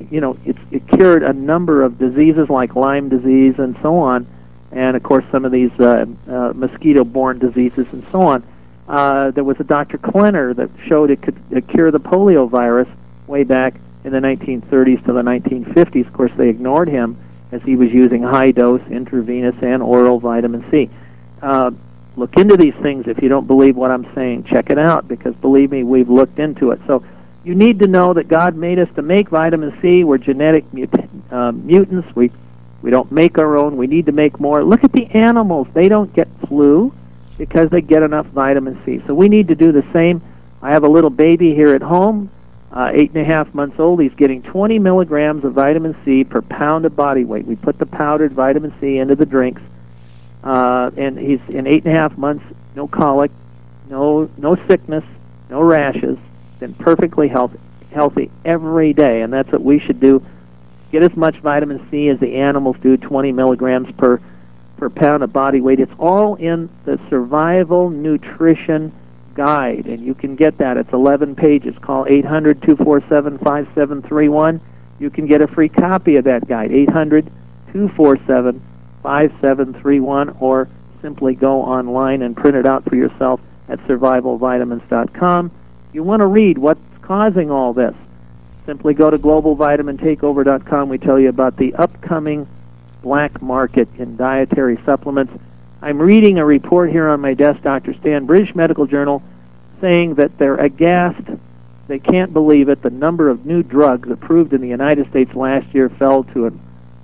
cured a number of diseases like Lyme disease and so on. And, of course, some of these mosquito-borne diseases and so on. There was a Dr. Klenner that showed it could cure the polio virus way back in the 1930s to the 1950s. Of course, they ignored him as he was using high-dose intravenous and oral vitamin C. Look into these things. If you don't believe what I'm saying, check it out, because, believe me, we've looked into it. So you need to know that God made us to make vitamin C. We're genetic mutants. We don't make our own. We need to make more. Look at the animals. They don't get flu because they get enough vitamin C. So we need to do the same. I have a little baby here at home, 8.5 months old. He's getting 20 milligrams of vitamin C per pound of body weight. We put the powdered vitamin C into the drinks, and he's in 8.5 months, no colic, no sickness, no rashes, been perfectly healthy every day, and that's what we should do. Get as much vitamin C as the animals do, 20 milligrams per per pound of body weight. It's all in the Survival Nutrition Guide, and you can get that. It's 11 pages. Call 800-247-5731. You can get a free copy of that guide, 800-247-5731, or simply go online and print it out for yourself at survivalvitamins.com. You want to read what's causing all this. Simply go to globalvitamintakeover.com. We tell you about the upcoming black market in dietary supplements. I'm reading a report here on my desk, Dr. Stan, British Medical Journal, saying that they're aghast. They can't believe it. The number of new drugs approved in the United States last year fell to an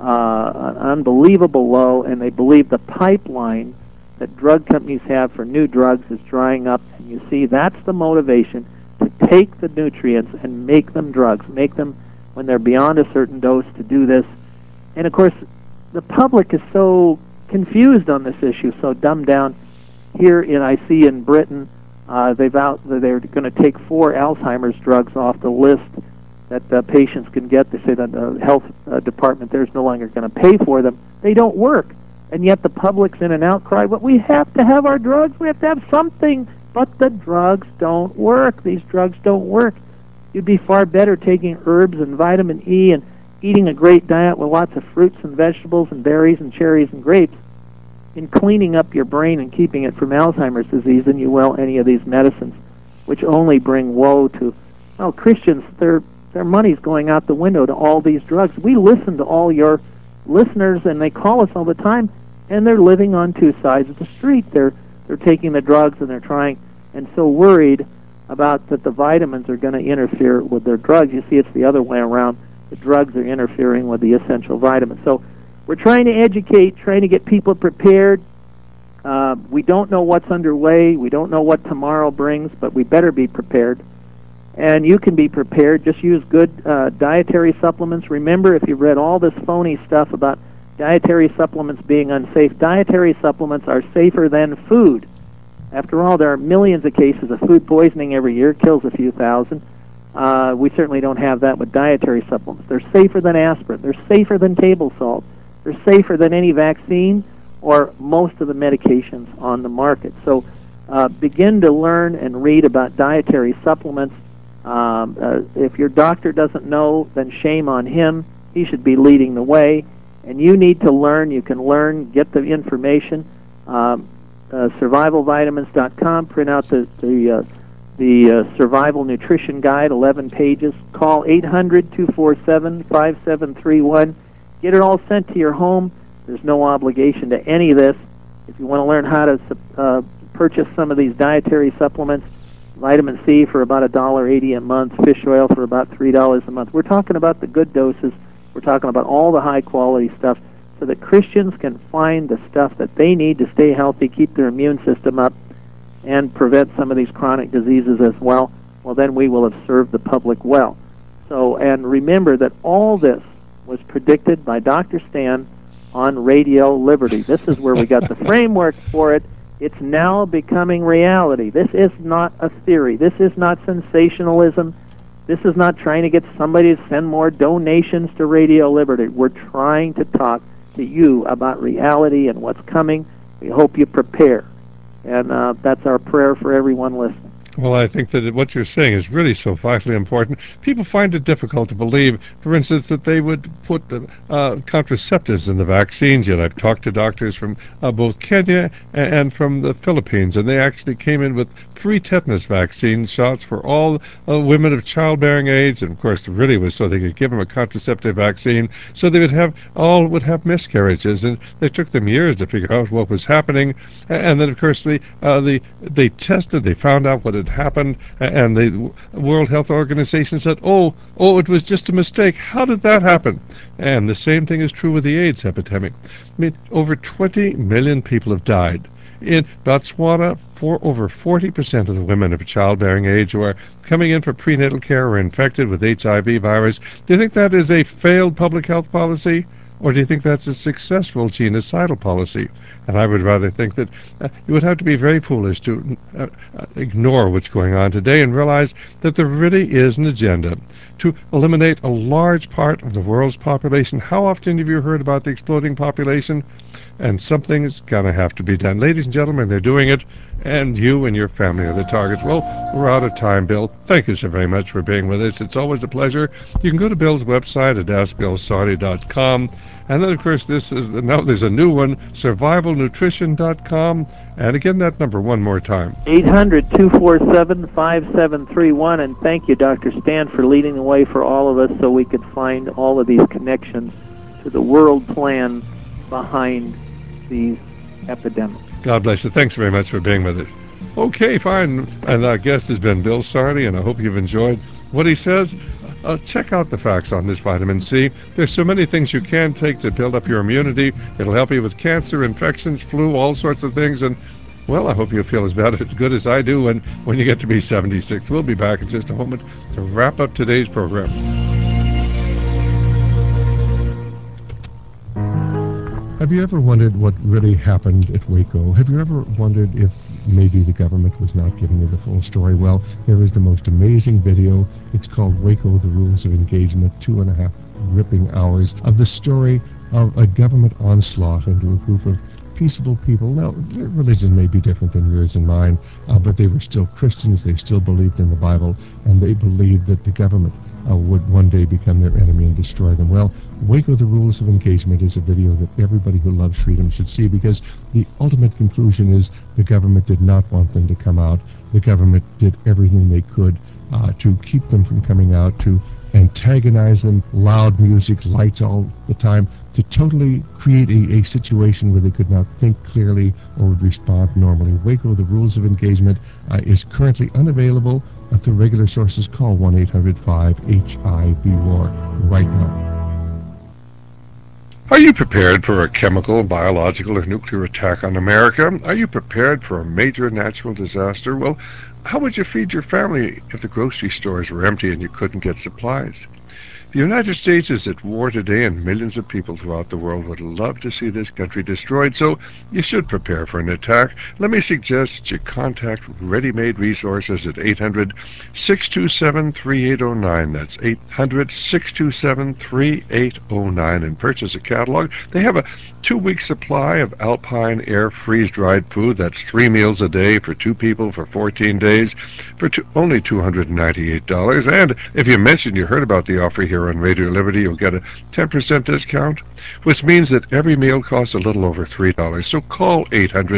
unbelievable low, and they believe the pipeline that drug companies have for new drugs is drying up. And you see, that's the motivation, to take the nutrients and make them drugs, make them, when they're beyond a certain dose, to do this. And of course, the public is so confused on this issue, so dumbed down. Here I see in Britain, they're going to take 4 Alzheimer's drugs off the list that patients can get. They say that the health department there's no longer going to pay for them. They don't work. And yet the public's in an outcry, but we have to have our drugs, we have to have something. But the drugs don't work. These drugs don't work. You'd be far better taking herbs and vitamin E and eating a great diet with lots of fruits and vegetables and berries and cherries and grapes, in cleaning up your brain and keeping it from Alzheimer's disease than you will any of these medicines, which only bring woe to, well, Christians. Their money's going out the window to all these drugs. We listen to all your listeners, and they call us all the time, and they're living on two sides of the street. They're taking the drugs, and they're trying, and so worried about that the vitamins are going to interfere with their drugs. You see, it's the other way around. The drugs are interfering with the essential vitamins. So we're trying to educate, trying to get people prepared. We don't know what's underway. We don't know what tomorrow brings, but we better be prepared. And you can be prepared. Just use good dietary supplements. Remember, if you've read all this phony stuff about dietary supplements being unsafe, dietary supplements are safer than food. After all, there are millions of cases of food poisoning every year. It kills a few thousand. We certainly don't have that with dietary supplements. They're safer than aspirin. They're safer than table salt. They're safer than any vaccine or most of the medications on the market. So begin to learn and read about dietary supplements. If your doctor doesn't know, then shame on him. He should be leading the way. And you need to learn. You can learn, get the information. Survivalvitamins.com. Print out the Survival Nutrition Guide, 11 pages. Call 800-247-5731. Get it all sent to your home. There's no obligation to any of this. If you want to learn how to purchase some of these dietary supplements, vitamin C for about $1.80 a month, fish oil for about $3 a month. We're talking about the good doses. We're talking about all the high-quality stuff so that Christians can find the stuff that they need to stay healthy, keep their immune system up, and prevent some of these chronic diseases as well. Well, then we will have served the public well. So, and remember that all this was predicted by Dr. Stan on Radio Liberty. This is where we got the framework for it. It's now becoming reality. This is not a theory. This is not sensationalism. This is not trying to get somebody to send more donations to Radio Liberty. We're trying to talk to you about reality and what's coming. We hope you prepare. And that's our prayer for everyone listening. Well, I think that what you're saying is really so vitally important. People find it difficult to believe, for instance, that they would put contraceptives in the vaccines. Yet I've talked to doctors from both Kenya and from the Philippines, and they actually came in with free tetanus vaccine shots for all women of childbearing age. And of course, it really was so they could give them a contraceptive vaccine, so they would have miscarriages. And it took them years to figure out what was happening. And then, of course, they tested. They found out what had happened, and the World Health Organization said, oh, it was just a mistake. How did that happen? And the same thing is true with the AIDS epidemic. I mean, over 20 million people have died. In Botswana, over 40% of the women of childbearing age who are coming in for prenatal care are infected with HIV virus. Do you think that is a failed public health policy? Or do you think that's a successful genocidal policy? And I would rather think that you would have to be very foolish to ignore what's going on today and realize that there really is an agenda to eliminate a large part of the world's population. How often have you heard about the exploding population? And something's going to have to be done. Ladies and gentlemen, they're doing it, and you and your family are the targets. Well, we're out of time, Bill. Thank you so very much for being with us. It's always a pleasure. You can go to Bill's website at AskBillSardi.com. And then, of course, now there's a new one, survivalnutrition.com. And again, that number one more time. 800-247-5731. And thank you, Dr. Stan, for leading the way for all of us so we could find all of these connections to the world plan behind these epidemics. God bless you. Thanks very much for being with us. Okay, fine. And our guest has been Bill Sardi, and I hope you've enjoyed what he says. Check out the facts on this vitamin C. There's so many things you can take to build up your immunity. It'll help you with cancer, infections, flu, all sorts of things. And, well, I hope you feel as good as I do when you get to be 76. We'll be back in just a moment to wrap up today's program. Have you ever wondered what really happened at Waco? Have you ever wondered if maybe the government was not giving you the full story? Well, there is the most amazing video. It's called Waco, The Rules of Engagement, 2.5 ripping hours of the story of a government onslaught into a group of peaceable people. Now, their religion may be different than yours and mine, but they were still Christians. They still believed in the Bible, and they believed that the government would one day become their enemy and destroy them. Well, Waco, The Rules of Engagement is a video that everybody who loves freedom should see, because the ultimate conclusion is the government did not want them to come out. The government did everything they could to keep them from coming out, to antagonize them, loud music, lights all the time, to totally create a situation where they could not think clearly or would respond normally. Waco, The Rules of Engagement is currently unavailable through regular sources. Call 1-800-5-HIV-WAR right now. Are you prepared for a chemical, biological, or nuclear attack on America? Are you prepared for a major natural disaster? Well, how would you feed your family if the grocery stores were empty and you couldn't get supplies? The United States is at war today, and millions of people throughout the world would love to see this country destroyed, so you should prepare for an attack. Let me suggest that you contact Ready-Made Resources at 800-627-3809. That's 800-627-3809, and purchase a catalog. They have a 2-week supply of Alpine Air freeze-dried food. That's 3 meals a day for 2 people for 14 days for only $298. And if you mention you heard about the offer here on Radio Liberty, you'll get a 10% discount, which means that every meal costs a little over $3. So call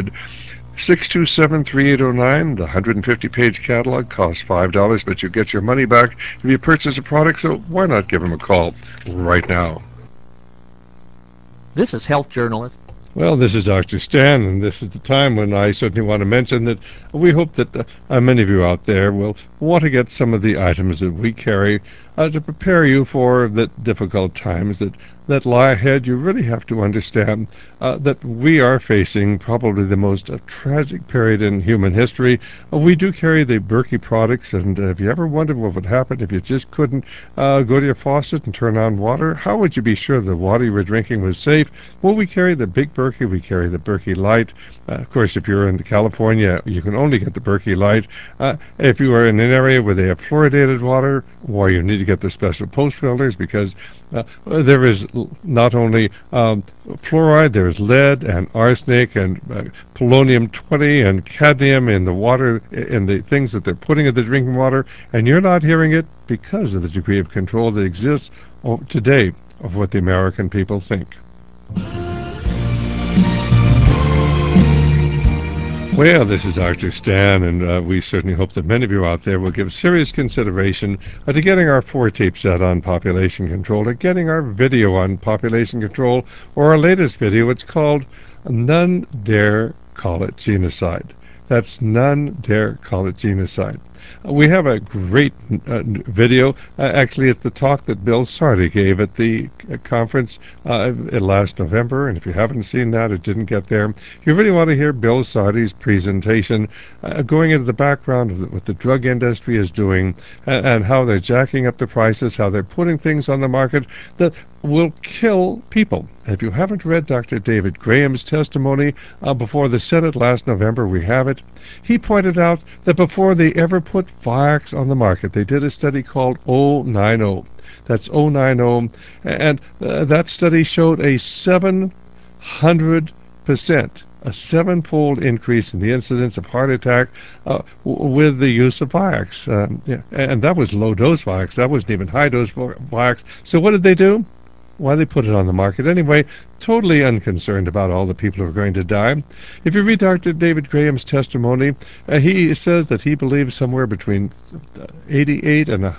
800-627-3809. The 150-page catalog costs $5, but you get your money back if you purchase a product, so why not give them a call right now? This is Health Journalist. Well, this is Dr. Stan, and this is the time when I certainly want to mention that we hope that many of you out there will want to get some of the items that we carry to prepare you for the difficult times that lie ahead. You really have to understand that we are facing probably the most tragic period in human history. We do carry the Berkey products, and if you ever wondered what would happen if you just couldn't go to your faucet and turn on water, how would you be sure the water you were drinking was safe? Well, we carry the Big Berkey, we carry the Berkey Light. Of course, if you're in California, you can only get the Berkey Light. If you are in an area where they have fluoridated water, well, you need to get the special post filters, because there is not only fluoride, there is lead and arsenic and polonium-20 and cadmium in the water, in the things that they're putting in the drinking water, and you're not hearing it because of the degree of control that exists today of what the American people think. Well, this is Dr. Stan, and we certainly hope that many of you out there will give serious consideration to getting our 4-tape set on population control, to getting our video on population control, or our latest video. It's called None Dare Call It Genocide. That's None Dare Call It Genocide. We have a great video. Actually, it's the talk that Bill Sardi gave at the conference last November, and if you haven't seen that, it didn't get there. If you really want to hear Bill Sardi's presentation, going into the background of what the drug industry is doing and how they're jacking up the prices, how they're putting things on the market that will kill people. If you haven't read Dr. David Graham's testimony before the Senate last November, we have it. He pointed out that before they ever put Vioxx on the market, they did a study called 090. That's 090, and that study showed a 700%, a seven-fold increase in the incidence of heart attack with the use of Vioxx. And that was low-dose Vioxx. That wasn't even high-dose Vioxx. So what did they do? Why they put it on the market anyway, totally unconcerned about all the people who are going to die. If you read Dr. David Graham's testimony, he says that he believes somewhere between 88 and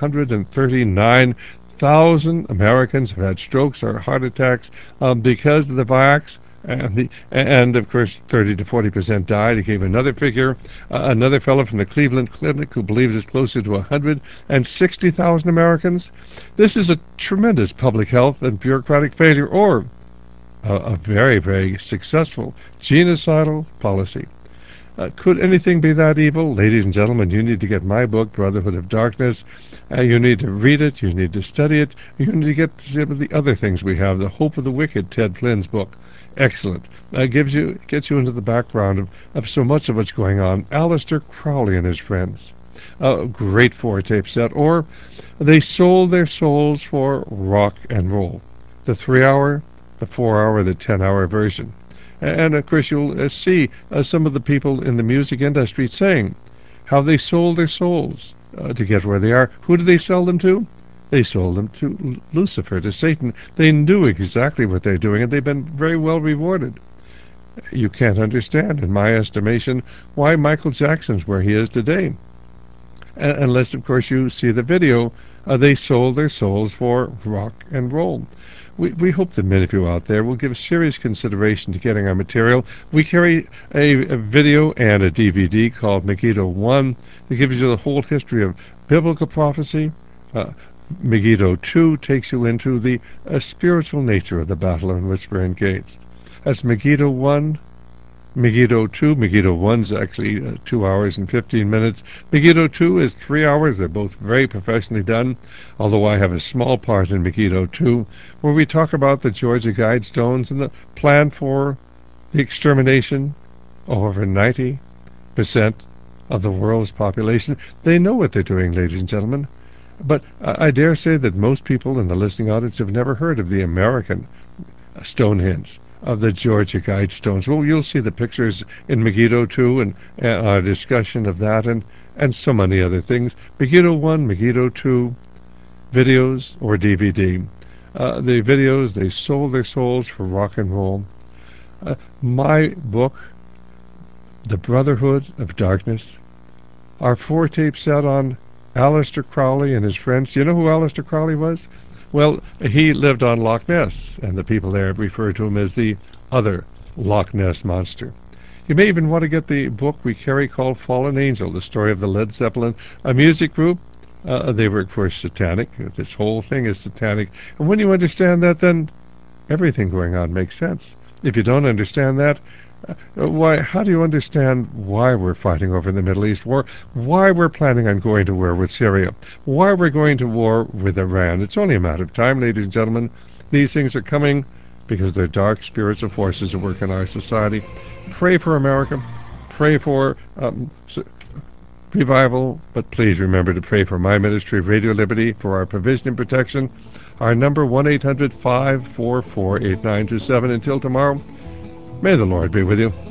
139,000 Americans have had strokes or heart attacks because of the Vioxx. And of course, 30 to 40% died. He gave another figure. Another fellow from the Cleveland Clinic who believes it's closer to 160,000 Americans. This is a tremendous public health and bureaucratic failure, or a very, very successful genocidal policy. Could anything be that evil? Ladies and gentlemen, you need to get my book, Brotherhood of Darkness. You need to read it. You need to study it. You need to get some of the other things we have. The Hope of the Wicked, Ted Flynn's book. Excellent. Gets you into the background of so much of what's going on. Aleister Crowley and his friends. Great 4-tape set. Or they sold their souls for rock and roll. The 3-hour, the 4-hour, the 10-hour version. And of course you'll see some of the people in the music industry saying how they sold their souls to get where they are. Who did they sell them to? They sold them to Lucifer, to Satan. They knew exactly what they're doing, and they've been very well rewarded. You can't understand, in my estimation, why Michael Jackson's where he is today. Unless, of course, you see the video. They sold their souls for rock and roll. We hope that many of you out there will give serious consideration to getting our material. We carry a video and a DVD called Megiddo 1 that gives you the whole history of biblical prophecy. Megiddo 2 takes you into the spiritual nature of the battle in which we're engaged. That's Megiddo 1, Megiddo 2. Megiddo 1's actually 2 hours and 15 minutes. Megiddo 2 is 3 hours. They're both very professionally done, although I have a small part in Megiddo 2, where we talk about the Georgia Guidestones and the plan for the extermination of over 90% of the world's population. They know what they're doing, ladies and gentlemen. But I dare say that most people in the listening audience have never heard of the American Stonehenge, of the Georgia Guidestones. Well, you'll see the pictures in Megiddo 2 and our discussion of that and so many other things. Megiddo 1, Megiddo 2, videos or DVD. The videos, they sold their souls for rock and roll. My book, The Brotherhood of Darkness, our 4-tape set on Aleister Crowley and his friends. Do you know who Aleister Crowley was? Well, he lived on Loch Ness, and the people there refer to him as the other Loch Ness monster. You may even want to get the book we carry called Fallen Angel, the story of the Led Zeppelin, a music group. They were, of course, satanic. This whole thing is satanic. And when you understand that, then everything going on makes sense. If you don't understand that, how do you understand why we're fighting over the Middle East war, why we're planning on going to war with Syria, why we're going to war with Iran? It's only a matter of time, ladies and gentlemen. These things are coming because they're dark spiritual forces that work in our society. Pray for America. Pray for revival, but please remember to pray for my ministry of Radio Liberty, for our provision and protection. Our number, 1-800-544-8927. Until tomorrow, may the Lord be with you.